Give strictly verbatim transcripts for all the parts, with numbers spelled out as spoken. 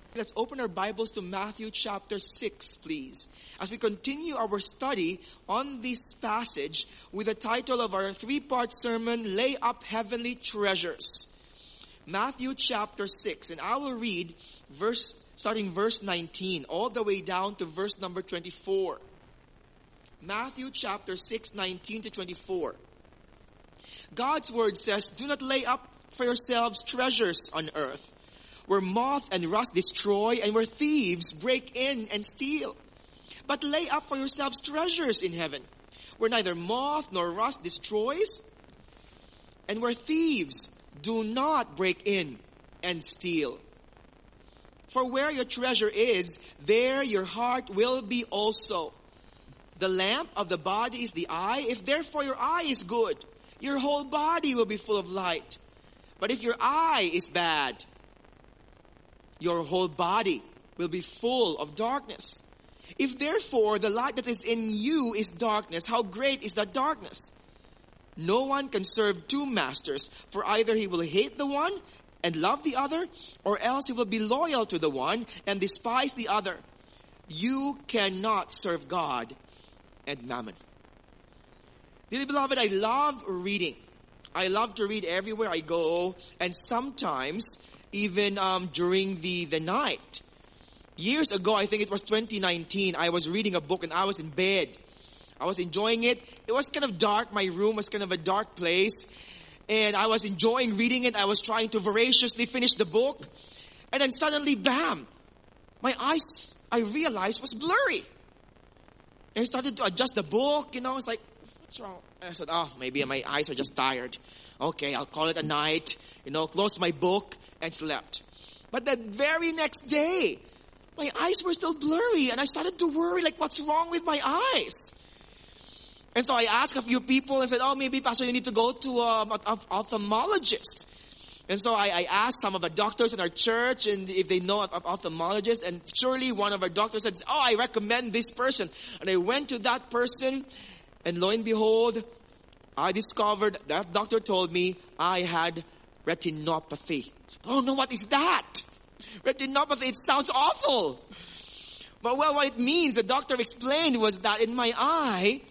Let's open our Bibles to Matthew chapter six, please, as we continue our study on this passage with the title of our three-part sermon, Lay Up Heavenly Treasures. Matthew chapter six, and I will read verse starting verse nineteen all the way down to verse number twenty-four. Matthew chapter six, nineteen to twenty-four. God's word says, "Do not lay up for yourselves treasures on earth, where moth and rust destroy and where thieves break in and steal. But lay up for yourselves treasures in heaven, where neither moth nor rust destroys, and where thieves do not break in and steal. For where your treasure is, there your heart will be also. The lamp of the body is the eye. If therefore your eye is good, your whole body will be full of light. But if your eye is bad, your whole body will be full of darkness. If therefore the light that is in you is darkness, how great is that darkness? No one can serve two masters, for either he will hate the one and love the other, or else he will be loyal to the one and despise the other. You cannot serve God and mammon." Dearly beloved, I love reading. I love to read everywhere I go, and sometimes even um, during the, the night. Years ago, I think it was twenty nineteen, I was reading a book and I was in bed. I was enjoying it. It was kind of dark. My room was kind of a dark place. And I was enjoying reading it. I was trying to voraciously finish the book. And then suddenly, bam! My eyes, I realized, was blurry. And I started to adjust the book. You know, it's like, what's wrong? And I said, oh, maybe my eyes are just tired. Okay, I'll call it a night. You know, close my book and slept. But the very next day, my eyes were still blurry. And I started to worry, like, what's wrong with my eyes? And so I asked a few people and said, oh, maybe, Pastor, you need to go to um, an ophthalmologist. And so I, I asked some of the doctors in our church and if they know an ophthalmologist. And surely one of our doctors said, oh, I recommend this person. And I went to that person. And lo and behold, I discovered, that doctor told me I had retinopathy. Oh no, what is that? Retinopathy, it sounds awful. But well, what it means, the doctor explained, was that in my eye,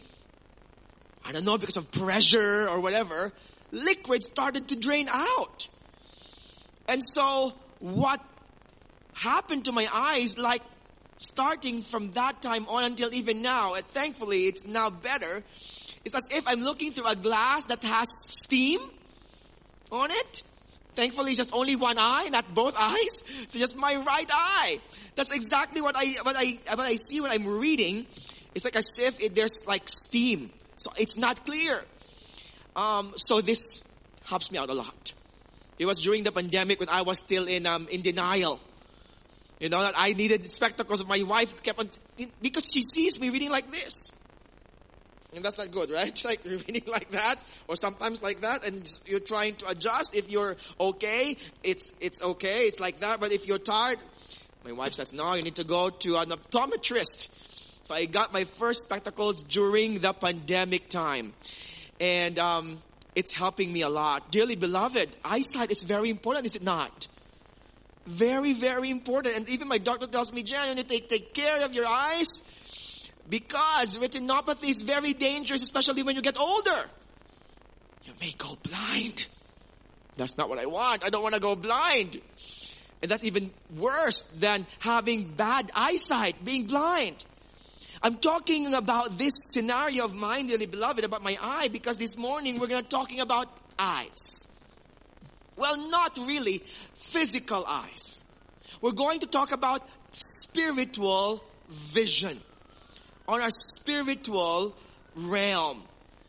I don't know, because of pressure or whatever, liquid started to drain out. And so what happened to my eyes, like starting from that time on until even now, and thankfully it's now better, it's as if I'm looking through a glass that has steam on it. Thankfully, just only one eye, not both eyes. So just my right eye. That's exactly what I what I what I see when I'm reading. It's like as if it, there's like steam. So it's not clear. Um, so this helps me out a lot. It was during the pandemic when I was still in um, in denial. You know, that I needed spectacles. My wife kept on, because she sees me reading like this. And that's not good, right? Like reading like that, or sometimes like that, and you're trying to adjust. If you're okay, it's it's okay. It's like that. But if you're tired, my wife says, no, you need to go to an optometrist. So I got my first spectacles during the pandemic time. And um, it's helping me a lot. Dearly beloved, eyesight is very important, is it not? Very, very important. And even my doctor tells me, Jan, you need to take, take care of your eyes, because retinopathy is very dangerous, especially when you get older. You may go blind. That's not what I want. I don't want to go blind. And that's even worse than having bad eyesight, being blind. I'm talking about this scenario of mine, dearly beloved, about my eye, because this morning we're going to be talking about eyes. Well, not really physical eyes. We're going to talk about spiritual vision, on our spiritual realm.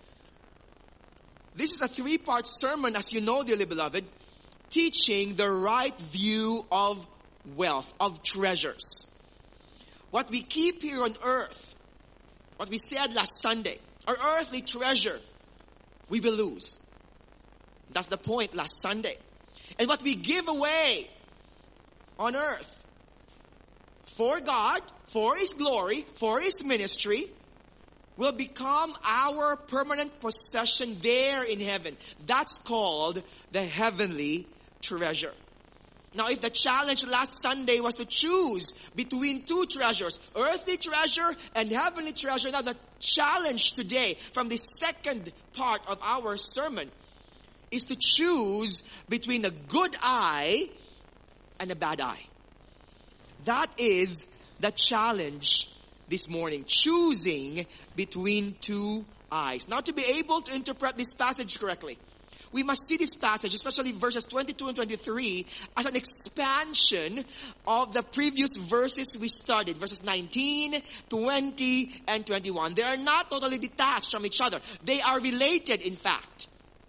This is a three-part sermon, as you know, dearly beloved, teaching the right view of wealth, of treasures. What we keep here on earth, what we said last Sunday, our earthly treasure, we will lose. That's the point last Sunday. And what we give away on earth for God, for His glory, for His ministry, will become our permanent possession there in heaven. That's called the heavenly treasure. Now, if the challenge last Sunday was to choose between two treasures, earthly treasure and heavenly treasure, now the challenge today from the second part of our sermon is to choose between a good eye and a bad eye. That is the challenge this morning, choosing between two eyes. Now, to be able to interpret this passage correctly, we must see this passage, especially verses twenty-two and twenty-three, as an expansion of the previous verses we studied, verses nineteen, twenty, and twenty-one. They are not totally detached from each other. They are related, in fact.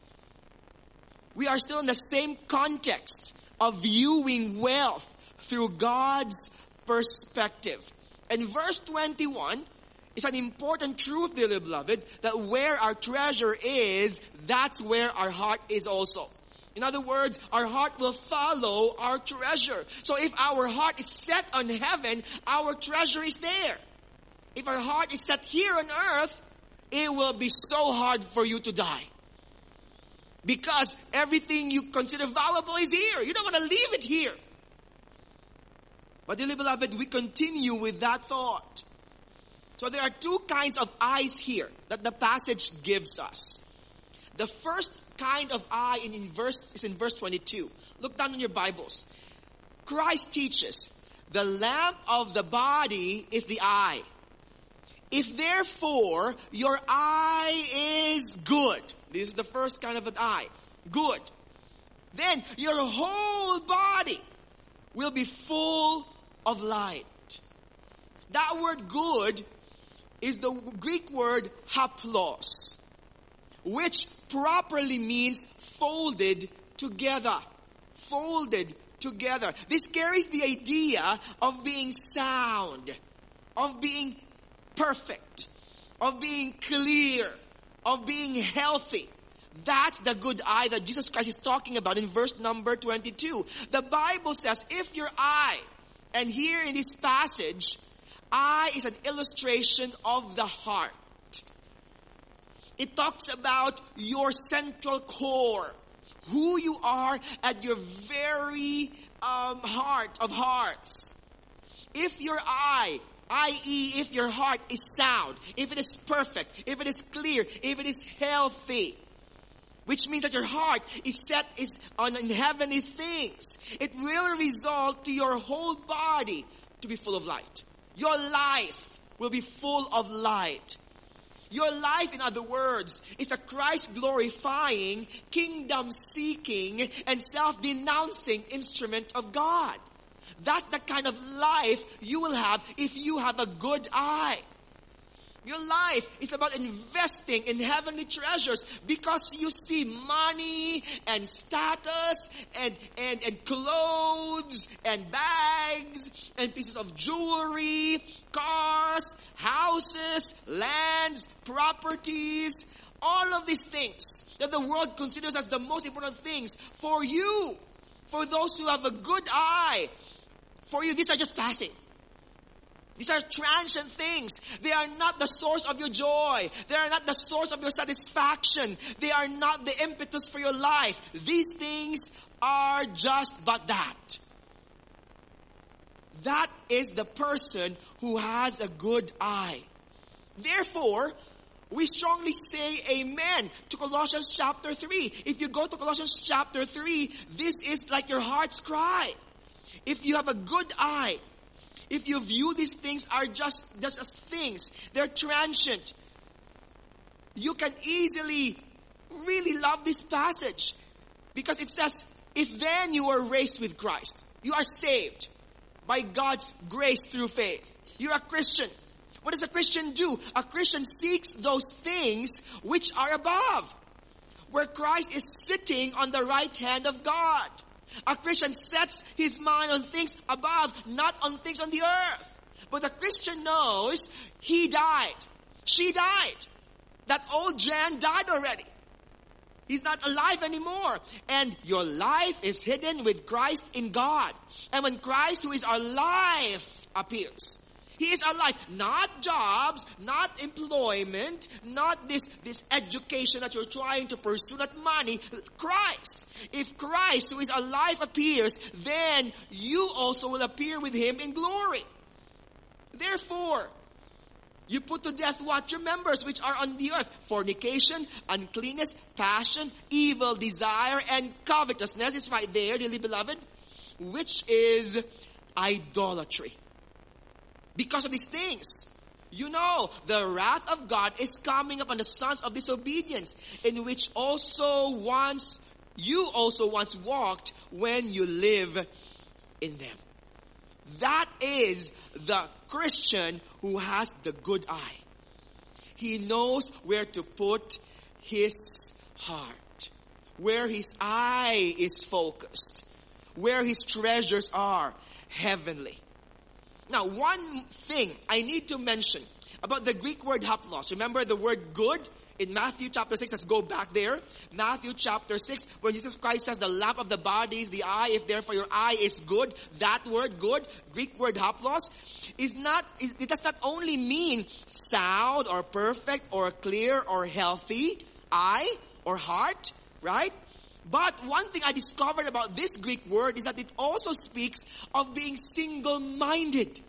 We are still in the same context of viewing wealth through God's perspective. And verse twenty-one is an important truth, dearly beloved, that where our treasure is, that's where our heart is also. In other words, our heart will follow our treasure. So if our heart is set on heaven, our treasure is there. If our heart is set here on earth, it will be so hard for you to die. Because everything you consider valuable is here. You don't want to leave it here. But dearly beloved, we continue with that thought. So there are two kinds of eyes here that the passage gives us. The first kind of eye in, in verse, is in verse twenty-two. Look down in your Bibles. Christ teaches, the lamp of the body is the eye. If therefore your eye is good, this is the first kind of an eye, good, then your whole body will be full of light. That word good is the Greek word haplos, which properly means folded together. Folded together. This carries the idea of being sound, of being perfect, of being clear, of being healthy. That's the good eye that Jesus Christ is talking about in verse number twenty-two. The Bible says, if your eye, and here in this passage, eye is an illustration of the heart. It talks about your central core, who you are at your very um, heart of hearts. If your eye, that is if your heart is sound, if it is perfect, if it is clear, if it is healthy, which means that your heart is set is on in heavenly things, it will result to your whole body to be full of light. Your life will be full of light. Your life, in other words, is a Christ-glorifying, kingdom-seeking, and self-denouncing instrument of God. That's the kind of life you will have if you have a good eye. Your life is about investing in heavenly treasures because you see money and status and, and, and clothes and bags and pieces of jewelry, cars, houses, lands, properties, all of these things that the world considers as the most important things for you, for those who have a good eye. For you, these are just passing. These are transient things. They are not the source of your joy. They are not the source of your satisfaction. They are not the impetus for your life. These things are just but that. That is the person who has a good eye. Therefore, we strongly say amen to Colossians chapter three. If you go to Colossians chapter three, this is like your heart's cry. If you have a good eye, if you view these things are just, just as things, they're transient, you can easily really love this passage. Because it says, if then you are raised with Christ, you are saved by God's grace through faith. You're a Christian. What does a Christian do? A Christian seeks those things which are above, where Christ is sitting on the right hand of God. A Christian sets his mind on things above, not on things on the earth. But the Christian knows he died. She died. That old Jan died already. He's not alive anymore. And your life is hidden with Christ in God. And when Christ, who is our life, appears, He is our life. Not jobs, not employment, not this, this education that you're trying to pursue, not money. Christ. If Christ, who is our life, appears, then you also will appear with Him in glory. Therefore, you put to death what? Your members which are on the earth. Fornication, uncleanness, passion, evil desire, and covetousness. It's right there, dearly beloved. Which is idolatry. Because of these things, you know, the wrath of God is coming upon the sons of disobedience, in which also once, you also once walked when you live in them. That is the Christian who has the good eye. He knows where to put his heart, where his eye is focused, where his treasures are heavenly. Now, one thing I need to mention about the Greek word haplos. Remember the word good in Matthew chapter six? Let's go back there. Matthew chapter six, when Jesus Christ says the lamp of the body is the eye, if therefore your eye is good, that word good, Greek word haplos, is not, it does not only mean sound or perfect or clear or healthy eye or heart, right? But one thing I discovered about this Greek word is that it also speaks of being single-minded.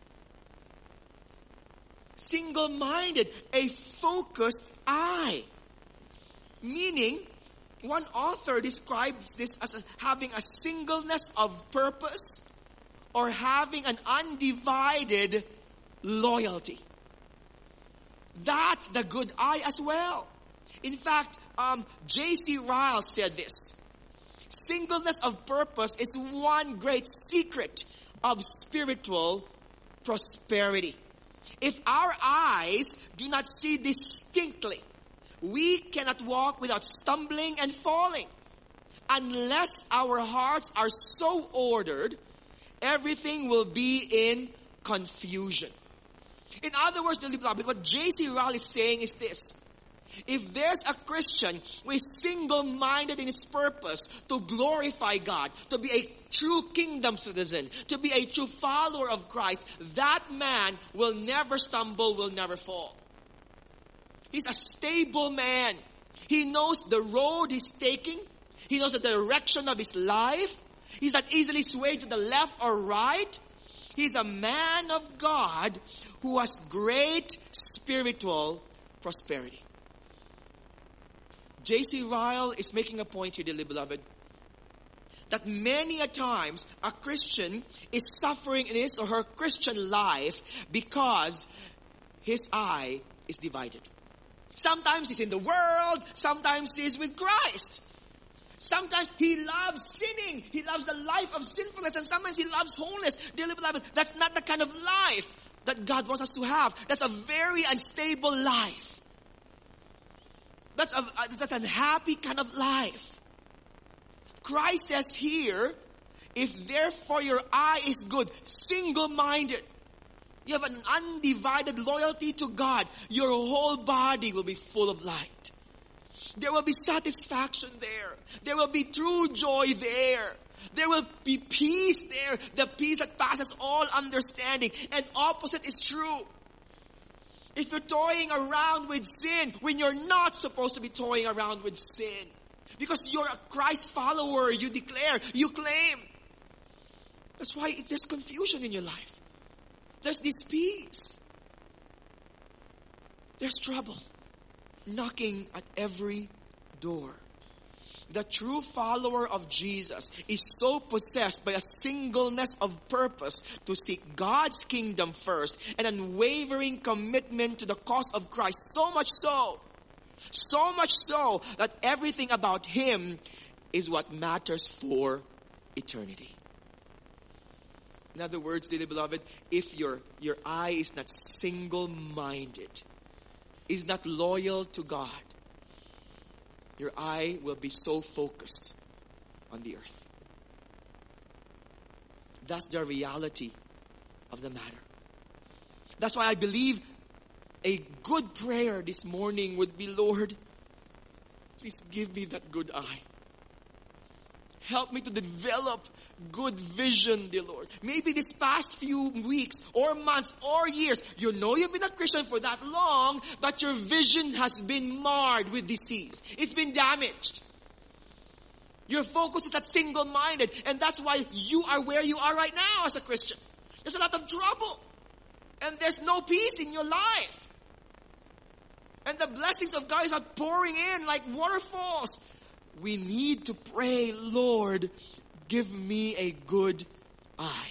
Single-minded, a focused eye. Meaning, one author describes this as having a singleness of purpose or having an undivided loyalty. That's the good eye as well. In fact, um, J C Ryle said this. Singleness of purpose is one great secret of spiritual prosperity. If our eyes do not see distinctly, we cannot walk without stumbling and falling. Unless our hearts are so ordered, everything will be in confusion. In other words, dearly beloved, what J C Ryle is saying is this. If there's a Christian who is single-minded in his purpose to glorify God, to be a true kingdom citizen, to be a true follower of Christ, that man will never stumble, will never fall. He's a stable man. He knows the road he's taking. He knows the direction of his life. He's not easily swayed to the left or right. He's a man of God who has great spiritual prosperity. J C Ryle is making a point here, dearly beloved, that many a times a Christian is suffering in his or her Christian life because his eye is divided. Sometimes he's in the world, sometimes he's with Christ. Sometimes he loves sinning, he loves the life of sinfulness, and sometimes he loves holiness. Dearly beloved, that's not the kind of life that God wants us to have. That's a very unstable life. That's a, that's an unhappy kind of life. Christ says here, if therefore your eye is good, single-minded, you have an undivided loyalty to God, your whole body will be full of light. There will be satisfaction there. There will be true joy there. There will be peace there, the peace that passes all understanding. And opposite is true. If you're toying around with sin when you're not supposed to be toying around with sin, because you're a Christ follower, you declare, you claim. That's why there's confusion in your life. There's dispeace. There's trouble knocking at every door. The true follower of Jesus is so possessed by a singleness of purpose to seek God's kingdom first, an unwavering commitment to the cause of Christ, so much so, so much so that everything about him is what matters for eternity. In other words, dearly beloved, if your, your eye is not single-minded, is not loyal to God, your eye will be so focused on the earth. That's the reality of the matter. That's why I believe a good prayer this morning would be, Lord, please give me that good eye. help me to develop good vision, dear Lord. Maybe this past few weeks or months or years, you know you've been a Christian for that long, but your vision has been marred with disease. It's been damaged. Your focus is that single-minded, and that's why you are where you are right now as a Christian. There's a lot of trouble, and there's no peace in your life. And the blessings of God are pouring in like waterfalls. We need to pray, Lord, give me a good eye.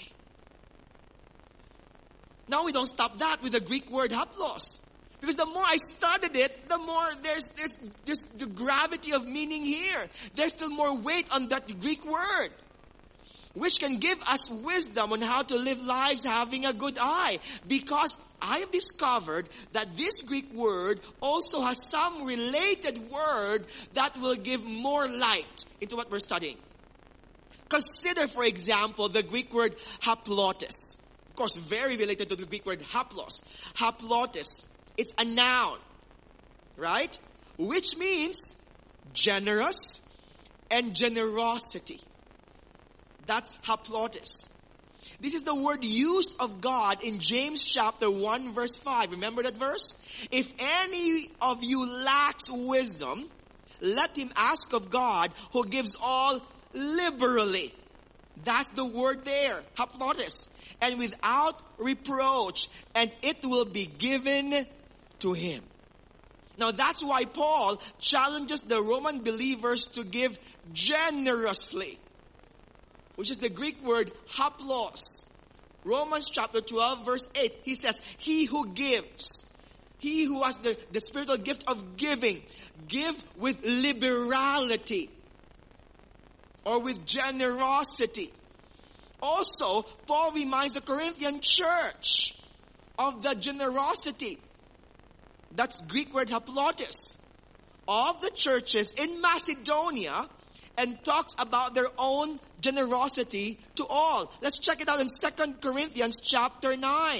Now we don't stop that with the Greek word haplos. Because the more I studied it, the more there's, there's, there's the gravity of meaning here. There's still more weight on that Greek word, which can give us wisdom on how to live lives having a good eye. Because I have discovered that this Greek word also has some related word that will give more light into what we're studying. Consider, for example, the Greek word haplotes. Of course, very related to the Greek word haplos. Haplotes. It's a noun, right? Which means generous and generosity. That's haplotes. This is the word used of God in James chapter one verse five. Remember that verse? If any of you lacks wisdom, let him ask of God who gives all liberally. That's the word there, haplotes. And without reproach, and it will be given to him. Now that's why Paul challenges the Roman believers to give generously, which is the Greek word haplos. Romans chapter twelve verse eight, he says, he who gives, he who has the, the spiritual gift of giving, give with liberality or with generosity. Also, Paul reminds the Corinthian church of the generosity. That's Greek word haplotes. Of the churches in Macedonia, and talks about their own generosity to all. Let's check it out in Second Corinthians chapter nine.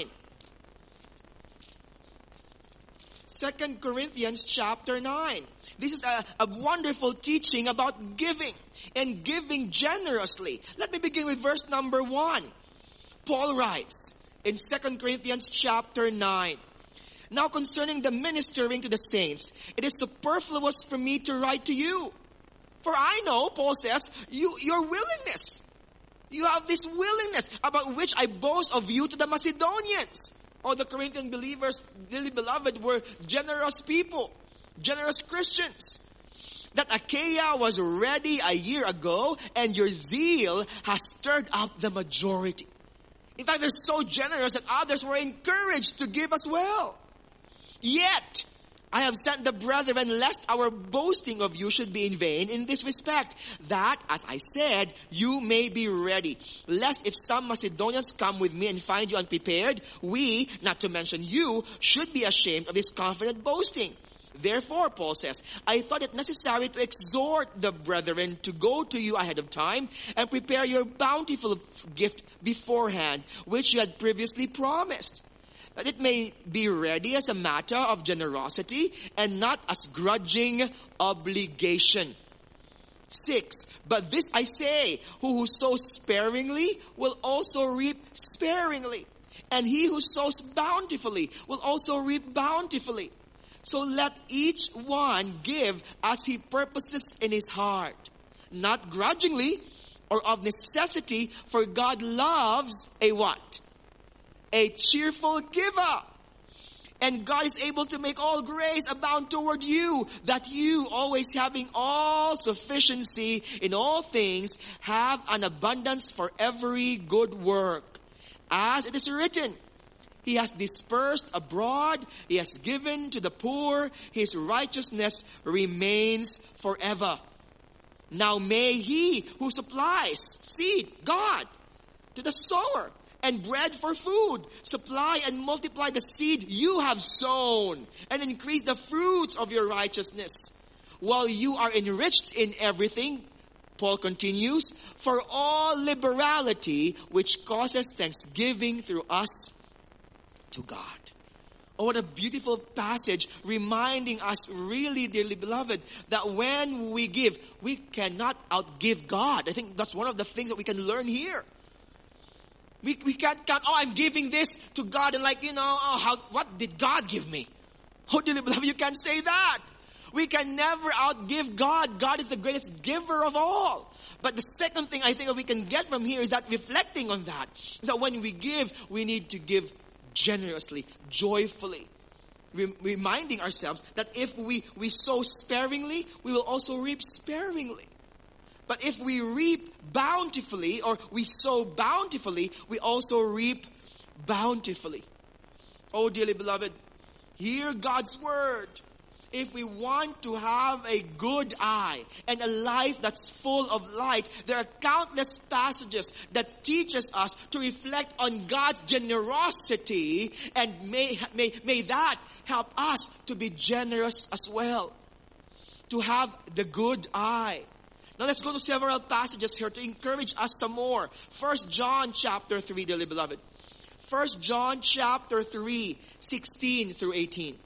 Second Corinthians chapter nine. This is a, a wonderful teaching about giving and giving generously. Let me begin with verse number one. Paul writes in Second Corinthians chapter nine. Now concerning the ministering to the saints, it is superfluous for me to write to you. For I know, Paul says, you, your willingness. You have this willingness about which I boast of you to the Macedonians. Or the Corinthian believers, dearly beloved, were generous people, generous Christians. That Achaia was ready a year ago, and your zeal has stirred up the majority. In fact, they're so generous that others were encouraged to give as well. Yet, I have sent the brethren lest our boasting of you should be in vain in this respect, that, as I said, you may be ready. Lest if some Macedonians come with me and find you unprepared, we, not to mention you, should be ashamed of this confident boasting. Therefore, Paul says, I thought it necessary to exhort the brethren to go to you ahead of time and prepare your bountiful gift beforehand, which you had previously promised, that it may be ready as a matter of generosity and not as grudging obligation. Six, but this I say, who, who sows sparingly will also reap sparingly, and he who sows bountifully will also reap bountifully. So let each one give as he purposes in his heart, not grudgingly or of necessity, for God loves a what? A cheerful giver. And God is able to make all grace abound toward you, that you, always having all sufficiency in all things, have an abundance for every good work. As it is written, He has dispersed abroad, He has given to the poor, His righteousness remains forever. Now may He who supplies seed, God, to the sower, and bread for food, supply and multiply the seed you have sown, and increase the fruits of your righteousness, while you are enriched in everything, Paul continues, for all liberality which causes thanksgiving through us to God. Oh, what a beautiful passage reminding us really, dearly beloved, that when we give, we cannot outgive God. I think that's one of the things that we can learn here. We we can't count, oh, I'm giving this to God and like, you know, oh, how, what did God give me? Oh, dearly beloved, you can't say that. We can never outgive God. God is the greatest giver of all. But the second thing I think that we can get from here is that reflecting on that, is that when we give, we need to give generously, joyfully. Rem- reminding ourselves that if we, we sow sparingly, we will also reap sparingly. But if we reap bountifully, or we sow bountifully, we also reap bountifully. Oh, dearly beloved, hear God's word. If we want to have a good eye and a life that's full of light, there are countless passages that teaches us to reflect on God's generosity, and may, may, may that help us to be generous as well, to have the good eye. Now let's go to several passages here to encourage us some more. First John chapter three, dearly beloved. First John chapter three, sixteen through eighteen.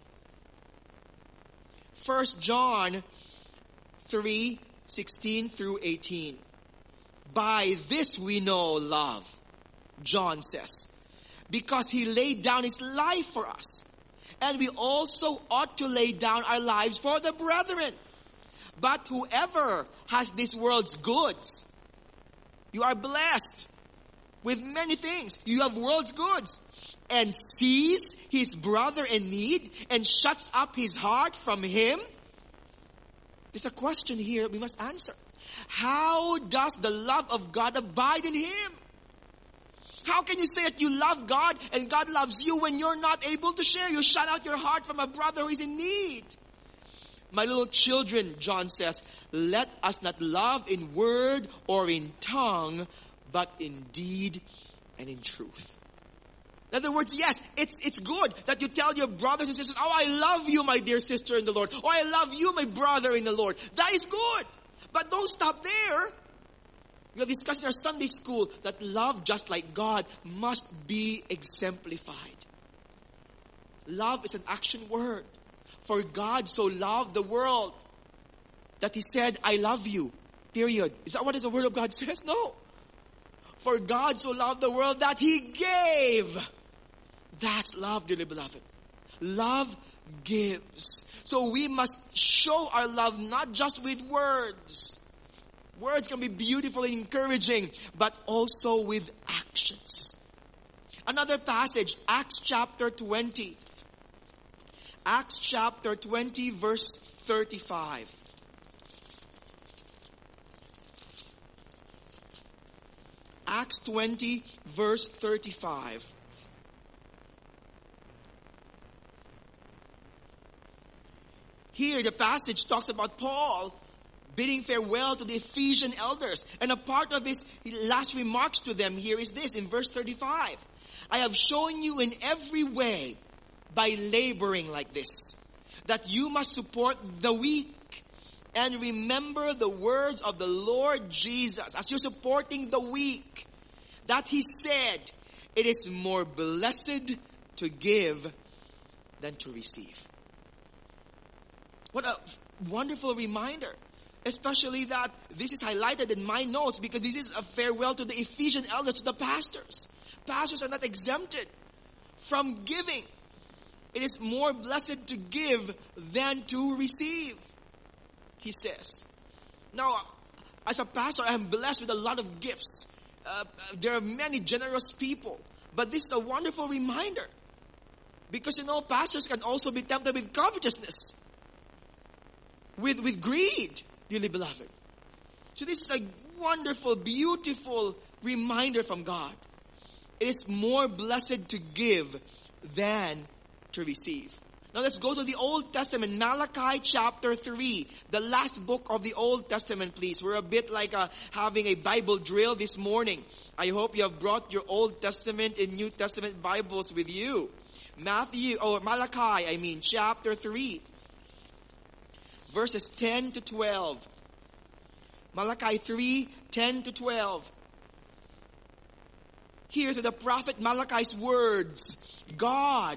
First John three, sixteen through eighteen. By this we know love, John says, because he laid down his life for us. And we also ought to lay down our lives for the brethren. But whoever has this world's goods, you are blessed with many things. You have world's goods. And sees his brother in need and shuts up his heart from him. There's a question here we must answer. How does the love of God abide in him? How can you say that you love God and God loves you when you're not able to share? You shut out your heart from a brother who is in need. My little children, John says, let us not love in word or in tongue, but in deed and in truth. In other words, yes, it's it's good that you tell your brothers and sisters, oh, I love you, my dear sister in the Lord. Or I love you, my brother in the Lord. That is good. But don't stop there. We have discussed in our Sunday school that love, just like God, must be exemplified. Love is an action word. For God so loved the world that he said, I love you. Period. Is that what the word of God says? No. For God so loved the world that he gave. That's love, dearly beloved. Love gives. So we must show our love not just with words. Words can be beautiful and encouraging, but also with actions. Another passage, Acts chapter twenty. Acts chapter twenty, verse thirty-five. Acts twenty, verse thirty-five. Here the passage talks about Paul bidding farewell to the Ephesian elders. And a part of his last remarks to them here is this, in verse thirty-five. I have shown you in every way, by laboring like this, that you must support the weak. And remember the words of the Lord Jesus, as you're supporting the weak, that he said, it is more blessed to give than to receive. What a wonderful reminder. Especially that this is highlighted in my notes because this is a farewell to the Ephesian elders, to the pastors. Pastors are not exempted from giving. It is more blessed to give than to receive, he says. Now, as a pastor, I am blessed with a lot of gifts. Uh, there are many generous people. But this is a wonderful reminder. Because, you know, pastors can also be tempted with covetousness. With, with greed, dearly beloved. So this is a wonderful, beautiful reminder from God. It is more blessed to give than to receive. Now let's go to the Old Testament, Malachi chapter three, the last book of the Old Testament, please. We're a bit like a, having a Bible drill this morning. I hope you have brought your Old Testament and New Testament Bibles with you. Matthew, or Malachi, I mean, chapter three, verses ten to twelve. Malachi three, ten to twelve. Here to the prophet Malachi's words, God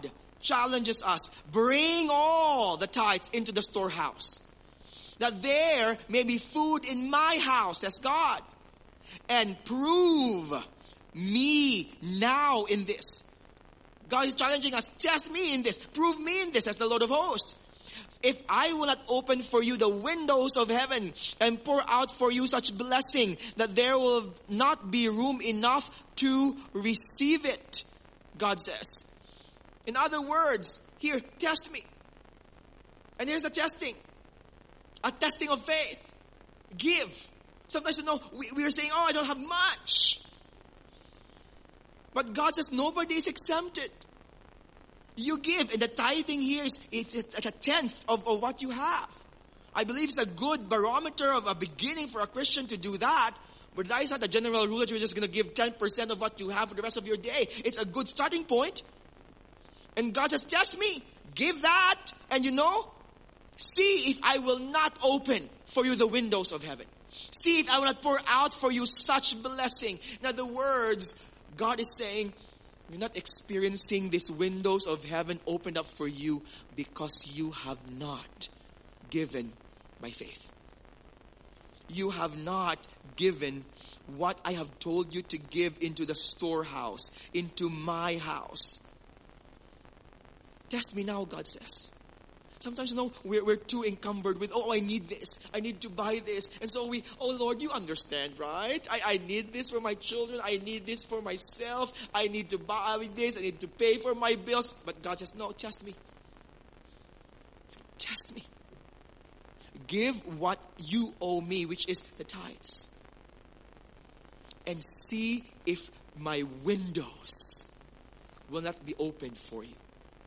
challenges us, bring all the tithes into the storehouse, that there may be food in my house, says God, and prove me now in this. God is challenging us, test me in this, prove me in this, as the Lord of hosts. If I will not open for you the windows of heaven and pour out for you such blessing that there will not be room enough to receive it, God says. In other words, here, test me. And here's the testing. A testing of faith. Give. Sometimes, you know, we, we are saying, oh, I don't have much. But God says nobody is exempted. You give, and the tithing here is it's at a tenth of, of what you have. I believe it's a good barometer of a beginning for a Christian to do that. But that is not the general rule that you're just going to give ten percent of what you have for the rest of your day. It's a good starting point. And God says, test me. Give that. And you know, see if I will not open for you the windows of heaven. See if I will not pour out for you such blessing. In other words, God is saying, you're not experiencing these windows of heaven opened up for you because you have not given by faith. You have not given what I have told you to give into the storehouse, into my house. Test me now, God says. Sometimes, you know, we're, we're too encumbered with, oh, I need this. I need to buy this. And so we, oh, Lord, you understand, right? I, I need this for my children. I need this for myself. I need to buy this. I need to pay for my bills. But God says, no, test me. Test me. Give what you owe me, which is the tithes. And see if my windows will not be opened for you.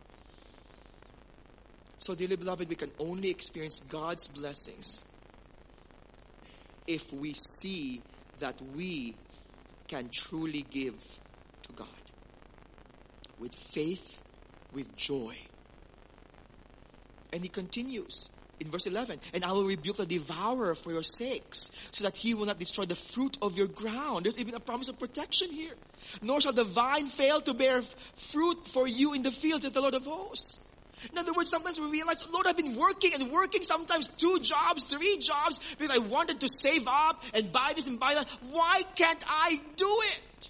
So, dearly beloved, we can only experience God's blessings if we see that we can truly give to God with faith, with joy. And he continues in verse eleven, and I will rebuke the devourer for your sakes, so that he will not destroy the fruit of your ground. There's even a promise of protection here. Nor shall the vine fail to bear fruit for you in the fields, says the Lord of hosts. In other words, sometimes we realize, Lord, I've been working and working, sometimes two jobs, three jobs, because I wanted to save up and buy this and buy that. Why can't I do it?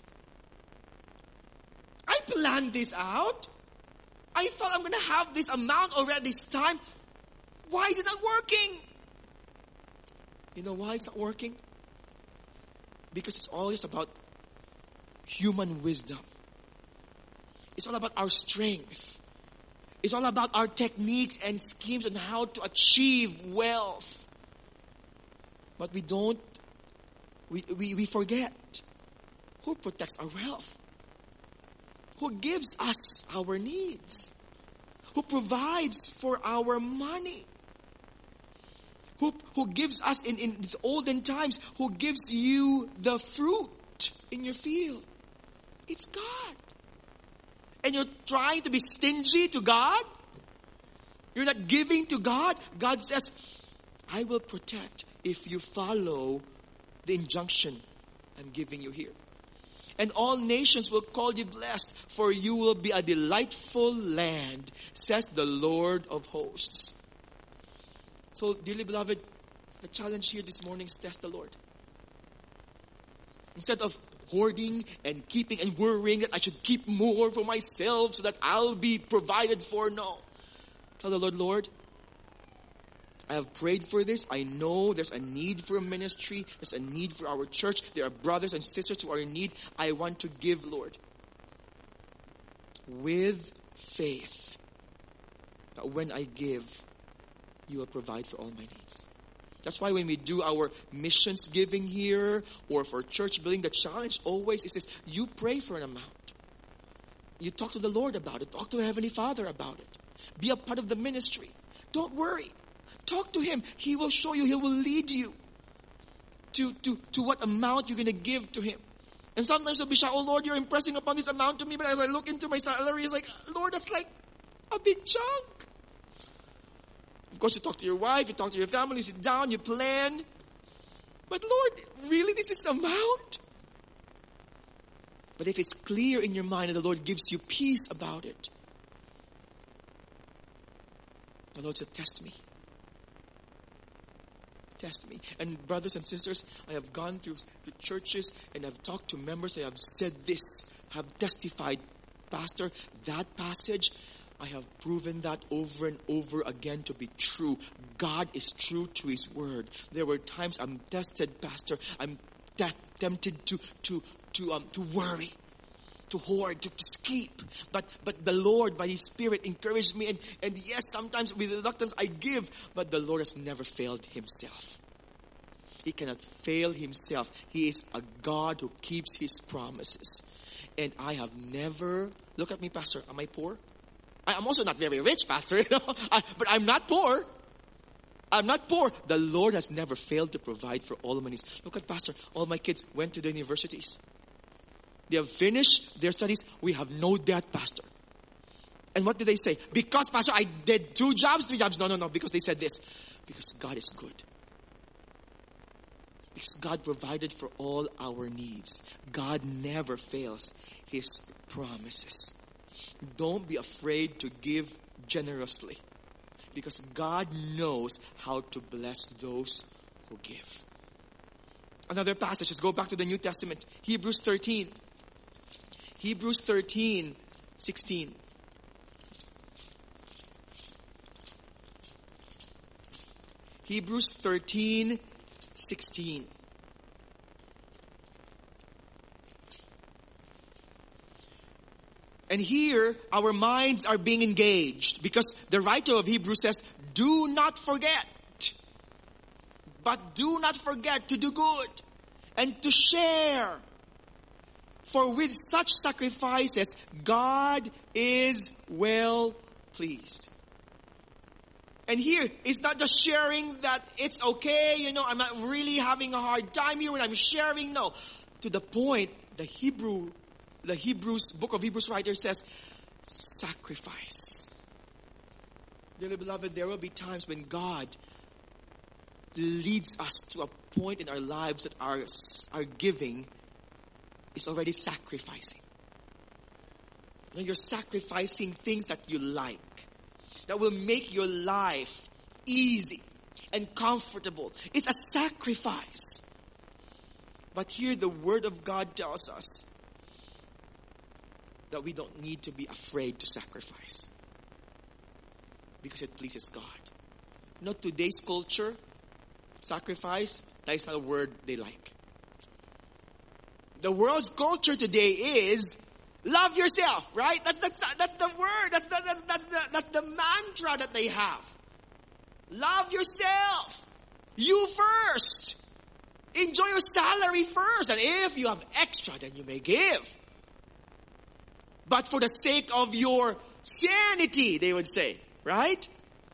I planned this out. I thought I'm going to have this amount already this time. Why is it not working? You know why it's not working? Because it's all just about human wisdom. It's all about our strength. It's all about our techniques and schemes on how to achieve wealth. But we don't, we, we, we forget who protects our wealth, who gives us our needs, who provides for our money, who, who gives us in, in these olden times, who gives you the fruit in your field. It's God. And you're trying to be stingy to God? You're not giving to God? God says, I will protect if you follow the injunction I'm giving you here. And all nations will call you blessed, for you will be a delightful land, says the Lord of hosts. So, dearly beloved, the challenge here this morning is test the Lord. Instead of hoarding and keeping and worrying that I should keep more for myself so that I'll be provided for. No. Tell the Lord, Lord, I have prayed for this. I know there's a need for a ministry. There's a need for our church. There are brothers and sisters who are in need. I want to give, Lord, with faith that when I give, you will provide for all my needs. That's why when we do our missions giving here or for church building, the challenge always is this. You pray for an amount. You talk to the Lord about it. Talk to Heavenly Father about it. Be a part of the ministry. Don't worry. Talk to Him. He will show you. He will lead you to, to, to what amount you're going to give to Him. And sometimes you'll be shocked, oh Lord, you're impressing upon this amount to me. But as I look into my salary, it's like, Lord, that's like a big chunk. Of course, you talk to your wife, you talk to your family, you sit down, you plan. But Lord, really, this is the amount? But if it's clear in your mind and the Lord gives you peace about it, The Lord said, test me. Test me. And brothers and sisters, I have gone through the churches and I've talked to members. I have said this, have testified, Pastor, that passage, I have proven that over and over again to be true. God is true to His word. There were times I'm tested, Pastor. I'm te- tempted to to to um to worry, to hoard, to, to skip. But but the Lord, by His Spirit, encouraged me. And, and yes, sometimes with reluctance I give. But the Lord has never failed Himself. He cannot fail Himself. He is a God who keeps His promises. And I have never... Look at me, Pastor. Am I poor? I'm also not very rich, Pastor. You know? I, but I'm not poor. I'm not poor. The Lord has never failed to provide for all of my needs. Look at Pastor. All my kids went to the universities. They have finished their studies. We have no debt, Pastor. And what did they say? Because, Pastor, I did two jobs, three jobs. No, no, no. Because they said this. Because God is good. Because God provided for all our needs. God never fails His promises. Don't be afraid to give generously. Because God knows how to bless those who give. Another passage. Let's go back to the New Testament. Hebrews thirteen. Hebrews thirteen, sixteen. Hebrews thirteen, sixteen. And here, our minds are being engaged because the writer of Hebrews says, do not forget, but do not forget to do good and to share. For with such sacrifices, God is well pleased. And here, it's not just sharing that it's okay, you know, I'm not really having a hard time here when I'm sharing. No. To the point, the Hebrew, the Hebrews, book of Hebrews writer says, sacrifice. Dearly beloved, there will be times when God leads us to a point in our lives that our, our giving is already sacrificing. You know, you're sacrificing things that you like, that will make your life easy and comfortable. It's a sacrifice. But here the Word of God tells us that we don't need to be afraid to sacrifice. Because it pleases God. Not today's culture, sacrifice, that is not a word they like. The world's culture today is love yourself, right? That's that's that's the word. That's the, that's that's the that's the mantra that they have. Love yourself. You first. Enjoy your salary first, and if you have extra, then you may give. But for the sake of your sanity, they would say, right?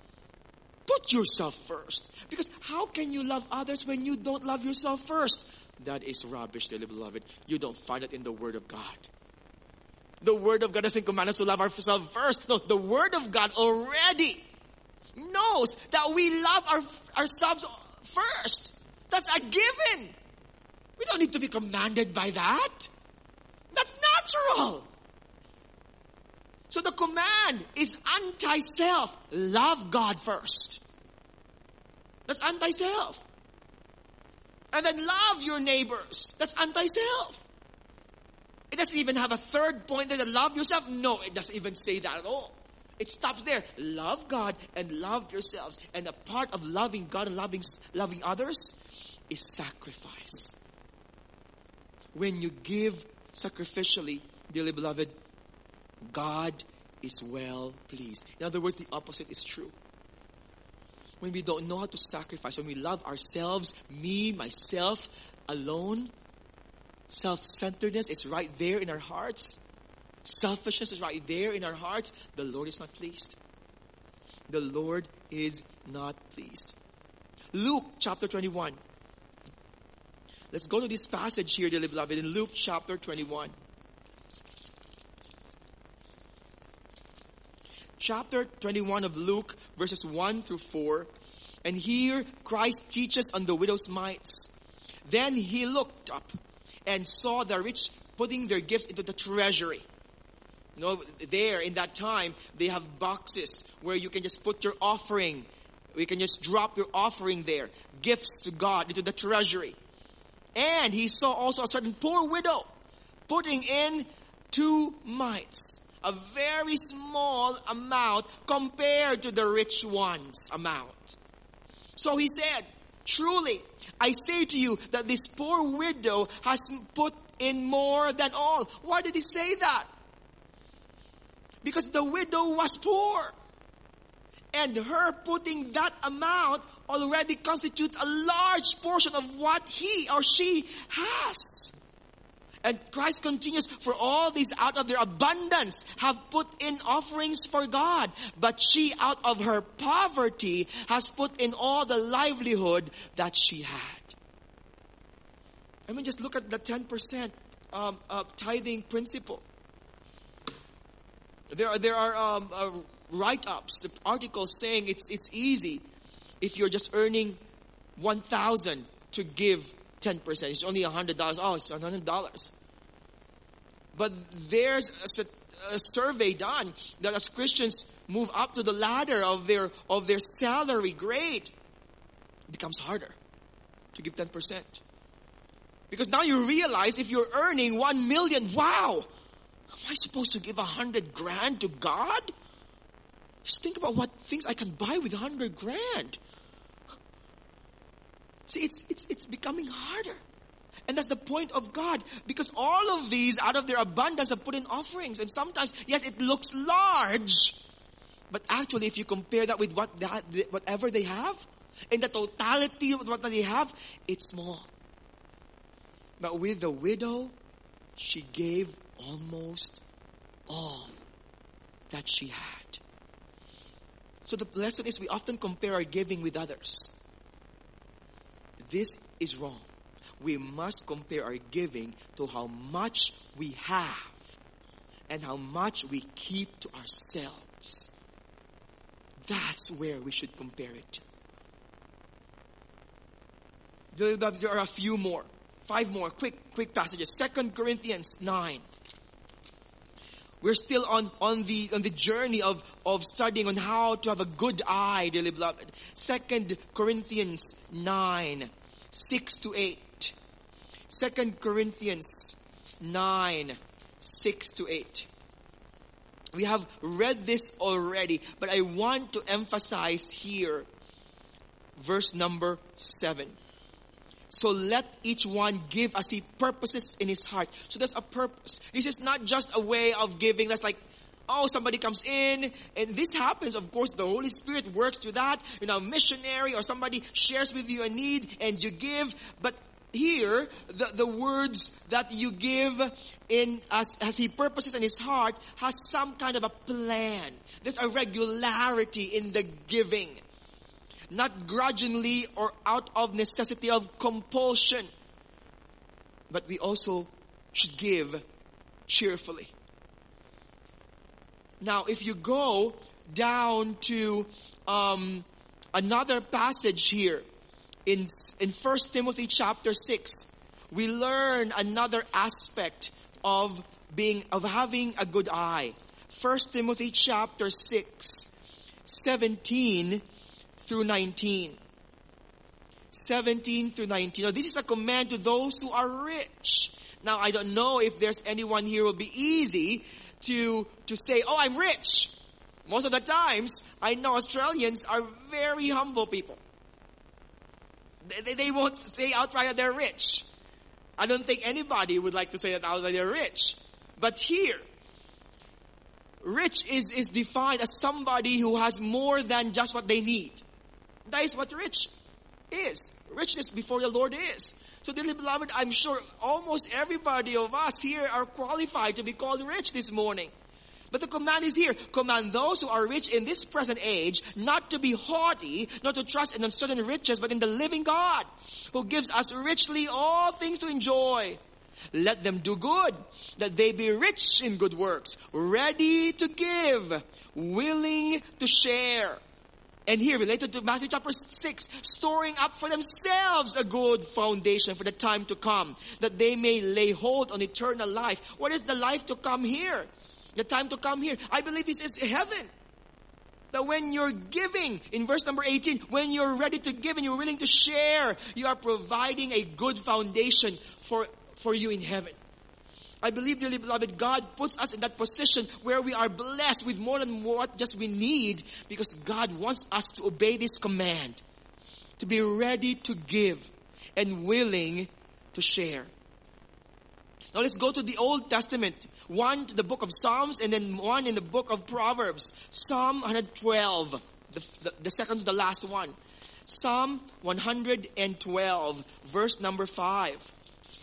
Put yourself first. Because how can you love others when you don't love yourself first? That is rubbish, dearly beloved. You don't find it in the Word of God. The Word of God doesn't command us to love ourselves first. No, the Word of God already knows that we love our, ourselves first. That's a given. We don't need to be commanded by that. That's natural. So the command is anti-self. Love God first. That's anti-self. And then love your neighbors. That's anti-self. It doesn't even have a third point there, that love yourself. No, it doesn't even say that at all. It stops there. Love God and love yourselves. And a part of loving God and loving, loving others is sacrifice. When you give sacrificially, dearly beloved, God is well pleased. In other words, the opposite is true. When we don't know how to sacrifice, when we love ourselves, me, myself, alone, self-centeredness is right there in our hearts. Selfishness is right there in our hearts. The Lord is not pleased. The Lord is not pleased. Luke chapter twenty-one. Let's go to this passage here, dearly beloved, in Luke chapter twenty-one. Chapter twenty-one of Luke, verses one through four. And here Christ teaches on the widow's mites. Then he looked up and saw the rich putting their gifts into the treasury. You know, there in that time, they have boxes where you can just put your offering. You can just drop your offering there. Gifts to God into the treasury. And he saw also a certain poor widow putting in two mites. A very small amount compared to the rich one's amount. So he said, truly, I say to you that this poor widow has put in more than all. Why did he say that? Because the widow was poor. And her putting that amount already constitutes a large portion of what he or she has. And Christ continues, for all these out of their abundance have put in offerings for God. But she out of her poverty has put in all the livelihood that she had. I mean, just look at the ten percent um, uh, tithing principle. There are, there are um, uh, write-ups, the articles saying it's it's easy if you're just earning one thousand to give ten percent. It's only one hundred dollars. Oh, it's one hundred dollars. But there's a, a survey done that as Christians move up to the ladder of their of their salary grade, it becomes harder to give ten percent. Because now you realize if you're earning one million, wow, am I supposed to give a hundred grand to God? Just think about what things I can buy with a hundred grand. See, it's it's it's becoming harder. And that's the point of God. Because all of these, out of their abundance, have put in offerings. And sometimes, yes, it looks large. But actually, if you compare that with what that, whatever they have, in the totality of what they have, it's small. But with the widow, she gave almost all that she had. So the lesson is we often compare our giving with others. This is wrong. We must compare our giving to how much we have and how much we keep to ourselves. That's where we should compare it to. There are a few more. Five more quick quick passages. Second Corinthians nine. We're still on, on the on the journey of, of studying on how to have a good eye, dearly beloved. Second Corinthians nine, six to eight. Second Corinthians nine, six to eight. We have read this already, but I want to emphasize here verse number seven. So let each one give as he purposes in his heart. So there's a purpose. This is not just a way of giving that's like, oh, somebody comes in, and this happens. Of course, the Holy Spirit works through that. You know, a missionary or somebody shares with you a need and you give. But here, the, the words that you give in as, as he purposes in his heart has some kind of a plan. There's a regularity in the giving. Not grudgingly or out of necessity of compulsion. But we also should give cheerfully. Now, if you go down to um, another passage here in in First Timothy chapter six, we learn another aspect of being of having a good eye. First Timothy chapter six, seventeen through nineteen. seventeen through nineteen. Now, this is a command to those who are rich. Now, I don't know if there's anyone here who will be easy to, to say, oh, I'm rich. Most of the times, I know Australians are very humble people. They, they, they won't say outright that they're rich. I don't think anybody would like to say that outright they're rich. But here, rich is, is defined as somebody who has more than just what they need. That is what rich is. Richness before the Lord is. So, dearly beloved, I'm sure almost everybody of us here are qualified to be called rich this morning. But the command is here. Command those who are rich in this present age not to be haughty, not to trust in uncertain riches, but in the living God, who gives us richly all things to enjoy. Let them do good, that they be rich in good works, ready to give, willing to share. And here, related to Matthew chapter six, storing up for themselves a good foundation for the time to come, that they may lay hold on eternal life. What is the life to come here? The time to come here. I believe this is heaven. That when you're giving, in verse number eighteen, when you're ready to give and you're willing to share, you are providing a good foundation for, for you in heaven. I believe, dearly beloved, God puts us in that position where we are blessed with more than what just we need, because God wants us to obey this command, to be ready to give and willing to share. Now let's go to the Old Testament. One to the book of Psalms and then one in the book of Proverbs. Psalm one twelve, the, the, the second to the last one. Psalm one twelve, verse number five.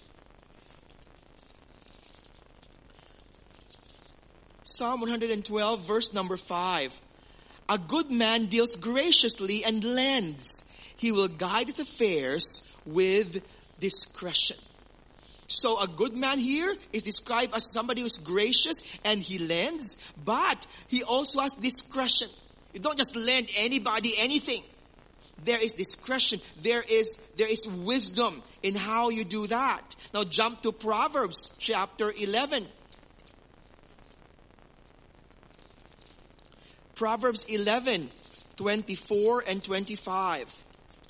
Psalm one twelve, verse number five. A good man deals graciously and lends. He will guide his affairs with discretion. So a good man here is described as somebody who's gracious and he lends, but he also has discretion. You don't just lend anybody anything. There is discretion. There is, there is wisdom in how you do that. Now jump to Proverbs chapter eleven. Proverbs eleven, twenty-four and twenty-five.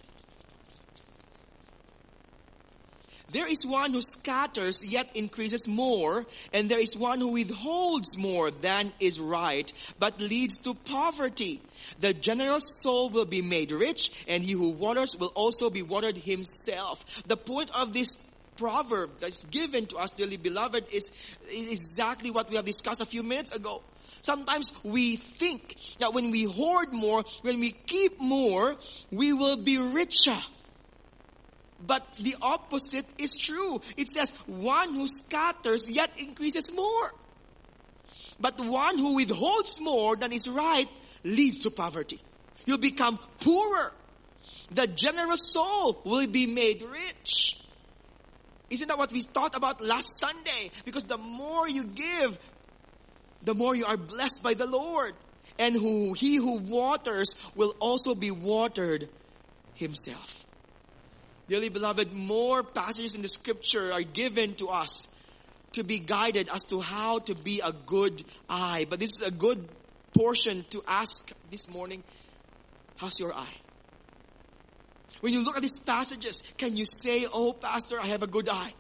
There is one who scatters yet increases more, and there is one who withholds more than is right, but leads to poverty. The generous soul will be made rich, and he who waters will also be watered himself. The point of this proverb that's given to us, dearly beloved, is, is exactly what we have discussed a few minutes ago. Sometimes we think that when we hoard more, when we keep more, we will be richer. But the opposite is true. It says, one who scatters yet increases more. But one who withholds more than is right leads to poverty. You'll become poorer. The generous soul will be made rich. Isn't that what we thought about last Sunday? Because the more you give, the more you are blessed by the Lord. And who he who waters will also be watered himself. Dearly beloved, more passages in the scripture are given to us to be guided as to how to be a good eye. But this is a good portion to ask this morning, how's your eye? When you look at these passages, can you say, oh, Pastor, I have a good eye?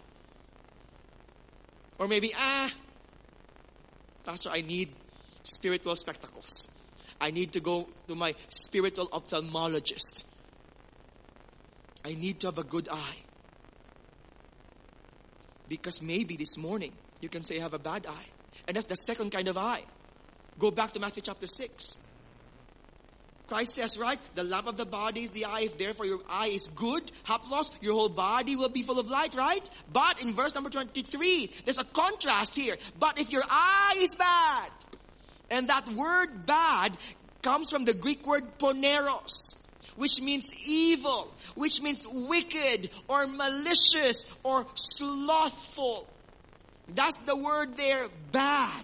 Or maybe, ah, Pastor, I need spiritual spectacles. I need to go to my spiritual ophthalmologist. I need to have a good eye. Because maybe this morning, you can say I have a bad eye. And that's the second kind of eye. Go back to Matthew chapter six. Christ says, right, the lamp of the body is the eye. If therefore your eye is good, haplos, your whole body will be full of light, right? But in verse number twenty-three, there's a contrast here. But if your eye is bad, and that word bad comes from the Greek word poneros, which means evil, which means wicked or malicious or slothful. That's the word there, bad.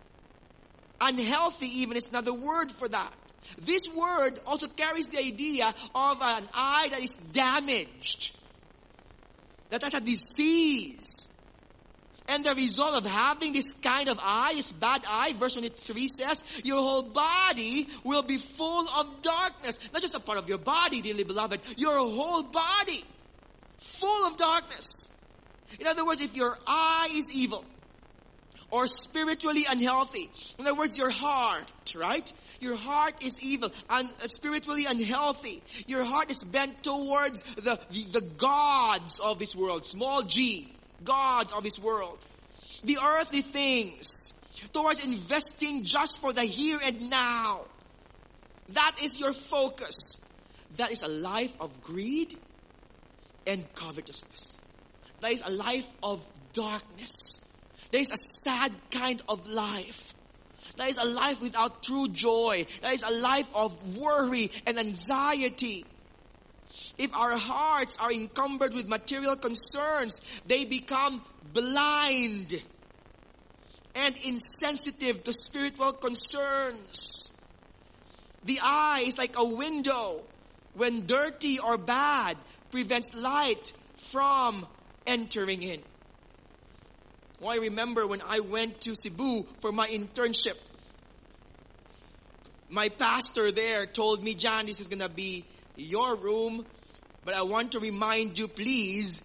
Unhealthy even is another word for that. This word also carries the idea of an eye that is damaged, that has a disease. And the result of having this kind of eye, this bad eye, verse twenty-three says, your whole body will be full of darkness. Not just a part of your body, dearly beloved, your whole body full of darkness. In other words, if your eye is evil or spiritually unhealthy, in other words, your heart, right? Your heart is evil and spiritually unhealthy. Your heart is bent towards the, the, the gods of this world, small g. gods of this world, the earthly things, towards investing just for the here and now. That is your focus. That is a life of greed and covetousness. That is a life of darkness. That is a sad kind of life. That is a life without true joy. That is a life of worry and anxiety. If our hearts are encumbered with material concerns, they become blind and insensitive to spiritual concerns. The eye is like a window. When dirty or bad, prevents light from entering in. Well, I remember when I went to Cebu for my internship. My pastor there told me, John, this is going to be your room, but I want to remind you, please,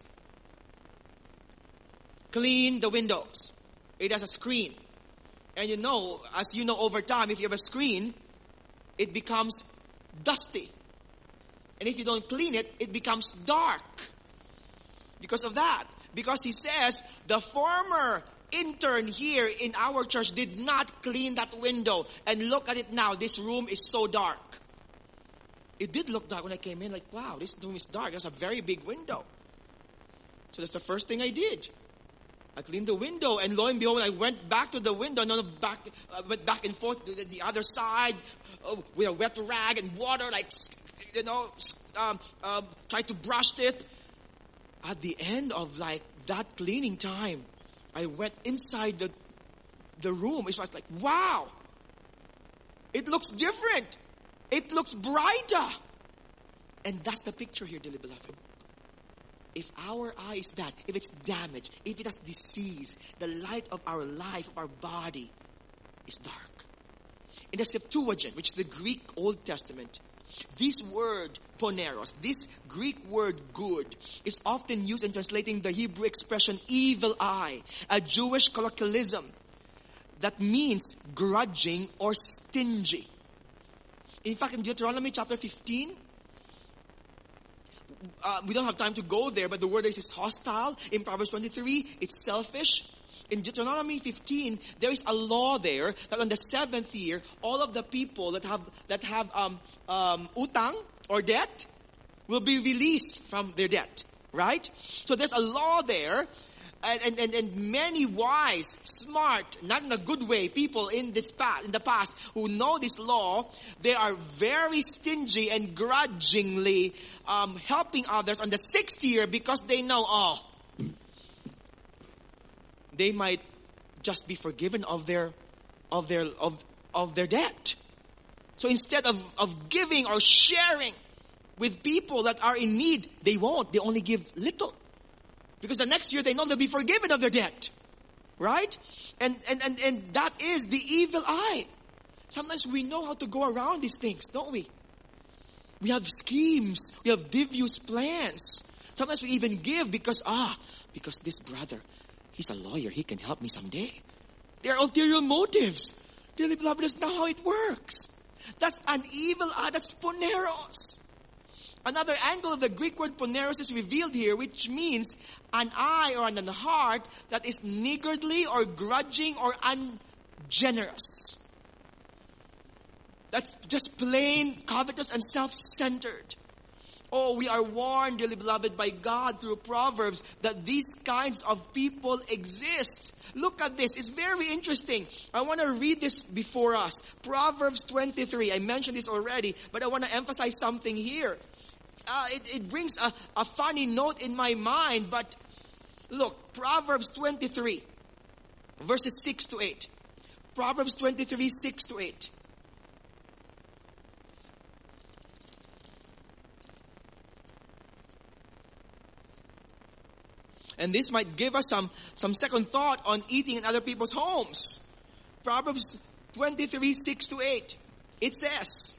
clean the windows. It has a screen. And you know, as you know, over time, if you have a screen, it becomes dusty. And if you don't clean it, it becomes dark. Because of that. Because he says, the former intern here in our church did not clean that window. And look at it now. This room is so dark. It did look dark when I came in. Like, wow, this room is dark. There's a very big window. So that's the first thing I did. I cleaned the window, and lo and behold, I went back to the window, no, no, back, uh, went back and forth to the, the other side uh, with a wet rag and water, like, you know, um, uh, tried to brush it. At the end of like that cleaning time, I went inside the the room. It was like, wow, it looks different. It looks brighter. And that's the picture here, dearly beloved. If our eye is bad, if it's damaged, if it has disease, the light of our life, of our body, is dark. In the Septuagint, which is the Greek Old Testament, this word, poneros, this Greek word good, is often used in translating the Hebrew expression evil eye, a Jewish colloquialism that means grudging or stingy. In fact, in Deuteronomy chapter fifteen, Uh, we don't have time to go there, but the word is hostile. In Proverbs twenty-three, it's selfish. In Deuteronomy fifteen, there is a law there that on the seventh year, all of the people that have that have um, um, utang or debt will be released from their debt. Right? So there's a law there. And, and, and many wise, smart, not in a good way, people in this past, in the past who know this law, they are very stingy and grudgingly um, helping others on the sixth year because they know, oh, they might just be forgiven of their of their of of their debt. So instead of, of giving or sharing with people that are in need, they won't. They only give little. Because the next year they know they'll be forgiven of their debt. Right? And, and, and, and that is the evil eye. Sometimes we know how to go around these things, don't we? We have schemes. We have devious plans. Sometimes we even give because, ah, because this brother, he's a lawyer. He can help me someday. There are ulterior motives. Dearly beloved, that's not how it works. That's an evil eye. That's poneros. Another angle of the Greek word poneros is revealed here, which means an eye or an heart that is niggardly or grudging or ungenerous. That's just plain covetous and self-centered. Oh, we are warned, dearly beloved, by God through Proverbs that these kinds of people exist. Look at this. It's very interesting. I want to read this before us. Proverbs twenty-three. I mentioned this already, but I want to emphasize something here. Uh, it, it brings a, a funny note in my mind, but look, Proverbs twenty-three, verses six to eight. Proverbs twenty-three, six to eight. And this might give us some, some second thought on eating in other people's homes. Proverbs twenty-three, six to eight. It says,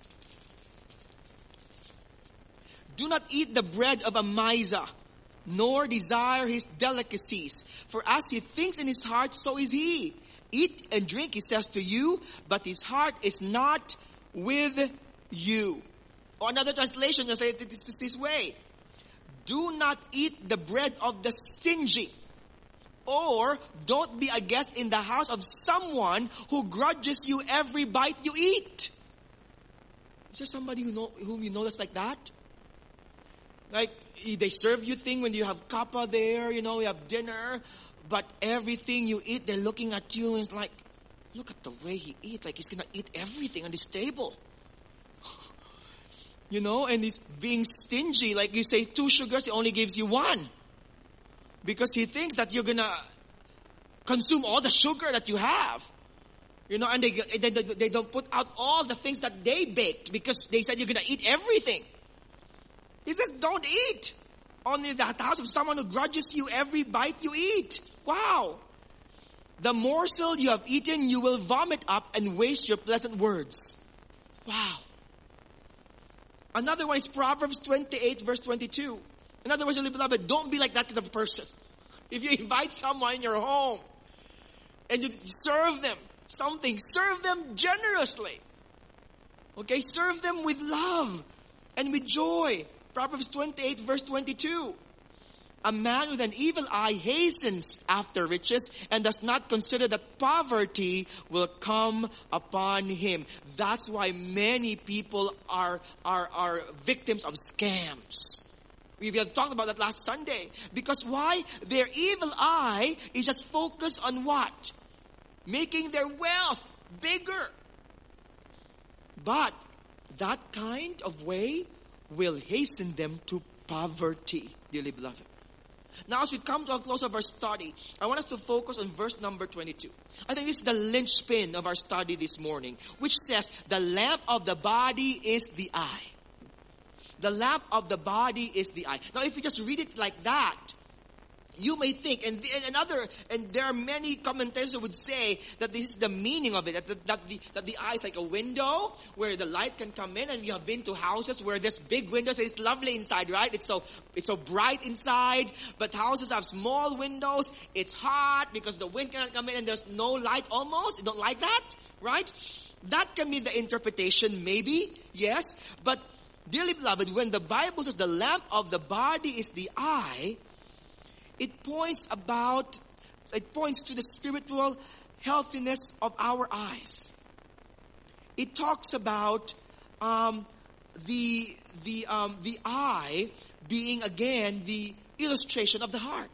do not eat the bread of a miser, nor desire his delicacies. For as he thinks in his heart, so is he. Eat and drink, he says to you, but his heart is not with you. Or another translation translates it this, this way. Do not eat the bread of the stingy. Or don't be a guest in the house of someone who grudges you every bite you eat. Is there somebody who know, whom you know that's like that? Like, they serve you thing when you have kappa there, you know, you have dinner, but everything you eat, they're looking at you and it's like, look at the way he eats, like he's gonna eat everything on this table. You know, and he's being stingy, like you say two sugars, he only gives you one. Because he thinks that you're gonna consume all the sugar that you have. You know, and they, they, they don't put out all the things that they baked because they said you're gonna eat everything. He says, don't eat. Only the house of someone who grudges you every bite you eat. Wow. The morsel you have eaten, you will vomit up and waste your pleasant words. Wow. Another one is Proverbs twenty-eight, verse twenty-two. In other words, beloved, don't be like that kind of person. If you invite someone in your home and you serve them something, serve them generously. Okay, serve them with love and with joy. Proverbs twenty-eight, verse twenty-two. A man with an evil eye hastens after riches and does not consider that poverty will come upon him. That's why many people are, are, are victims of scams. We have talked about that last Sunday. Because why? Their evil eye is just focused on what? Making their wealth bigger. But that kind of way will hasten them to poverty, dearly beloved. Now, as we come to a close of our study, I want us to focus on verse number twenty-two. I think this is the linchpin of our study this morning, which says, the lamp of the body is the eye. The lamp of the body is the eye. Now, if you just read it like that, you may think, and, and other, and there are many commentators who would say that this is the meaning of it, that the, that the, that the eye is like a window where the light can come in, and you have been to houses where there's big windows, and it's lovely inside, right? It's so, it's so bright inside, but houses have small windows, it's hot because the wind cannot come in and there's no light almost. You don't like that, right? That can be the interpretation, maybe, yes, but dearly beloved, when the Bible says the lamp of the body is the eye, it points about, it points to the spiritual healthiness of our eyes. It talks about um, the the um, the eye being again the illustration of the heart.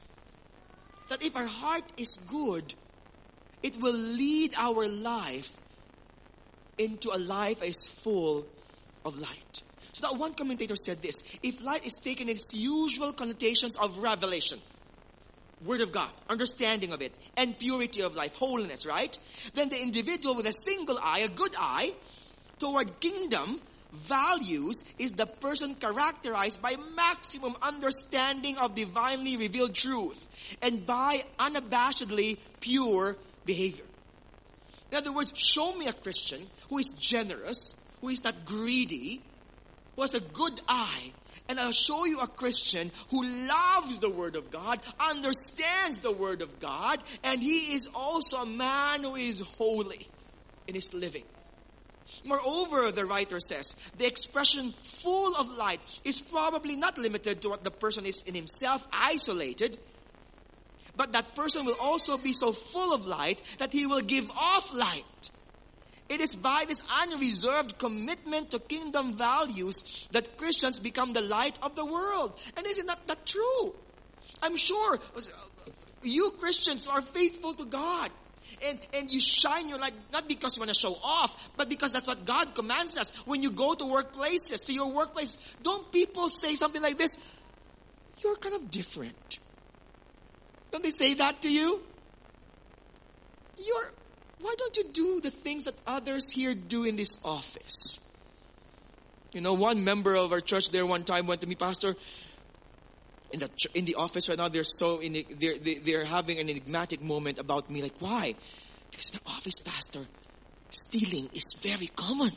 That if our heart is good, it will lead our life into a life that is full of light. So that one commentator said this: if light is taken in its usual connotations of revelation, Word of God, understanding of it, and purity of life, holiness, right? Then the individual with a single eye, a good eye, toward kingdom values is the person characterized by maximum understanding of divinely revealed truth and by unabashedly pure behavior. In other words, show me a Christian who is generous, who is not greedy, who has a good eye, and I'll show you a Christian who loves the Word of God, understands the Word of God, and he is also a man who is holy in his living. Moreover, the writer says, the expression full of light is probably not limited to what the person is in himself isolated, but that person will also be so full of light that he will give off light. It is by this unreserved commitment to kingdom values that Christians become the light of the world. And isn't that, that true? I'm sure you Christians are faithful to God. And, and you shine your light not because you want to show off, but because that's what God commands us. When you go to workplaces, to your workplace, don't people say something like this? You're kind of different. Don't they say that to you? You're... Why don't you do the things that others here do in this office? You know, one member of our church there one time went to me, Pastor, in the in the office right now, they're so in they're they're having an enigmatic moment about me. Like, why? Because in the office, Pastor, stealing is very common.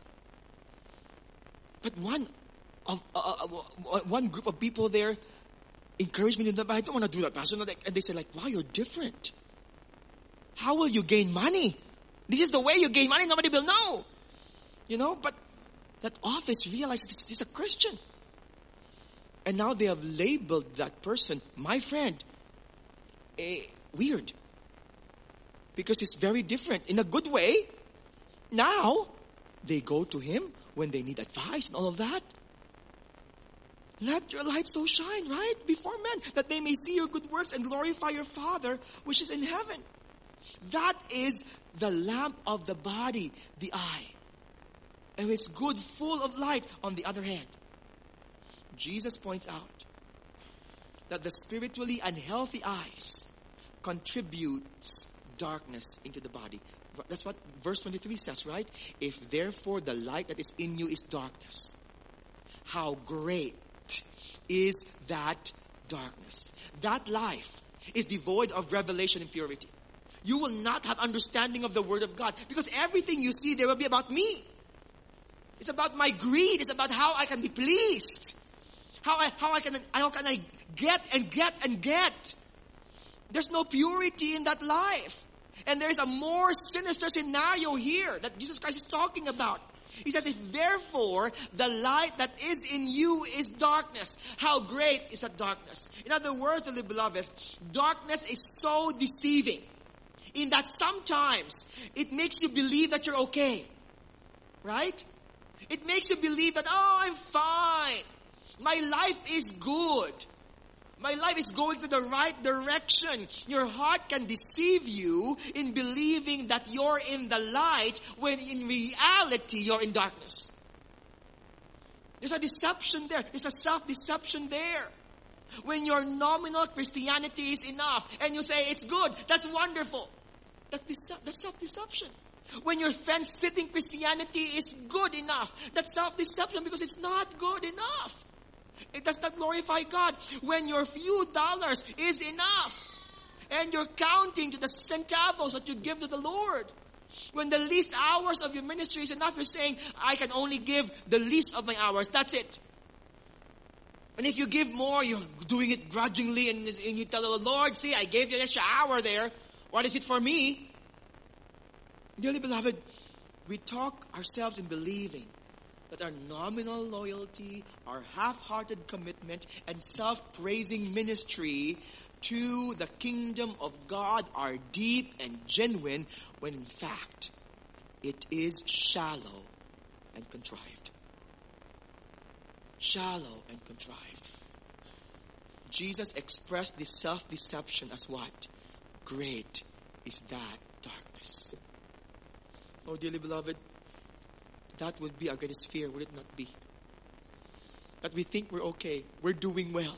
But one of uh, uh, one group of people there encouraged me to do that. I don't want to do that, Pastor. And they say, like, wow, you're different. How will you gain money? This is the way you gain money. Nobody will know. You know, but that office realizes this is a Christian. And now they have labeled that person, my friend, eh, weird. Because he's very different. In a good way. Now, they go to him when they need advice and all of that. Let your light so shine, right? Before men, that they may see your good works and glorify your Father which is in heaven. That is the lamp of the body, the eye. And it's good, full of light on the other hand. Jesus points out that the spiritually unhealthy eyes contributes darkness into the body. That's what verse twenty-three says, right? If therefore the light that is in you is darkness, how great is that darkness? That life is devoid of revelation and purity. You will not have understanding of the Word of God. Because everything you see there will be about me. It's about my greed. It's about how I can be pleased. How I, how I can, how can I get and get and get. There's no purity in that life. And there's a more sinister scenario here that Jesus Christ is talking about. He says, if therefore the light that is in you is darkness, how great is that darkness? In other words, the beloveds, darkness is so deceiving in that sometimes it makes you believe that you're okay. Right? It makes you believe that, oh, I'm fine. My life is good. My life is going to the right direction. Your heart can deceive you in believing that you're in the light when in reality you're in darkness. There's a deception there. There's a self-deception there. When your nominal Christianity is enough and you say it's good, that's wonderful. That's, dece- that's self-deception. When your fence-sitting Christianity is good enough, that's self-deception because it's not good enough. It does not glorify God. When your few dollars is enough and you're counting to the centavos that you give to the Lord. When the least hours of your ministry is enough, you're saying, I can only give the least of my hours. That's it. And if you give more, you're doing it grudgingly and, and you tell the Lord, see, I gave you an extra hour there. What is it for me? Dearly beloved, we talk ourselves in believing that our nominal loyalty, our half-hearted commitment, and self-praising ministry to the kingdom of God are deep and genuine, when in fact, it is shallow and contrived. Shallow and contrived. Jesus expressed this self-deception as what? Great is that darkness. Oh, dearly beloved, that would be our greatest fear, would it not be? That we think we're okay, we're doing well.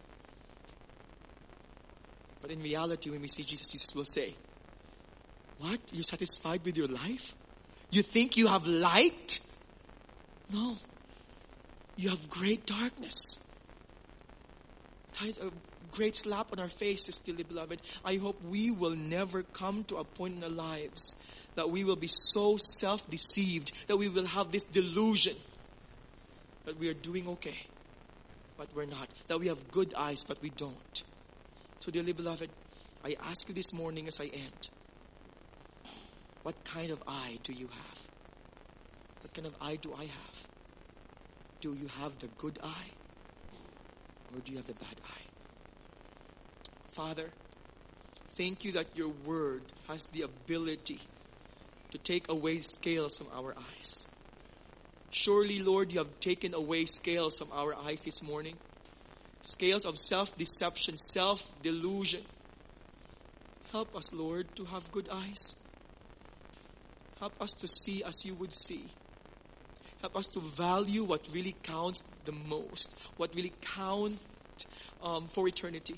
But in reality, when we see Jesus, Jesus will say, what? You're satisfied with your life? You think you have light? No. You have great darkness. That is a great slap on our faces, dearly beloved. I hope we will never come to a point in our lives that we will be so self-deceived, that we will have this delusion that we are doing okay, but we're not. That we have good eyes, but we don't. So, dearly beloved, I ask you this morning as I end, what kind of eye do you have? What kind of eye do I have? Do you have the good eye? Or do you have the bad eye? Father, thank you that your word has the ability to take away scales from our eyes. Surely, Lord, you have taken away scales from our eyes this morning. Scales of self-deception, self-delusion. Help us, Lord, to have good eyes. Help us to see as you would see. Help us to value what really counts the most, what really counts um, for eternity.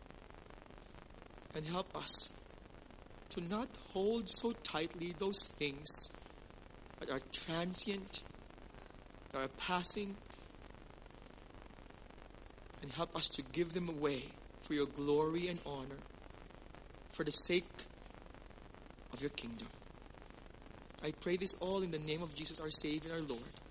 And help us to not hold so tightly those things that are transient, that are passing, and help us to give them away for your glory and honor, for the sake of your kingdom. I pray this all in the name of Jesus, our Savior and our Lord.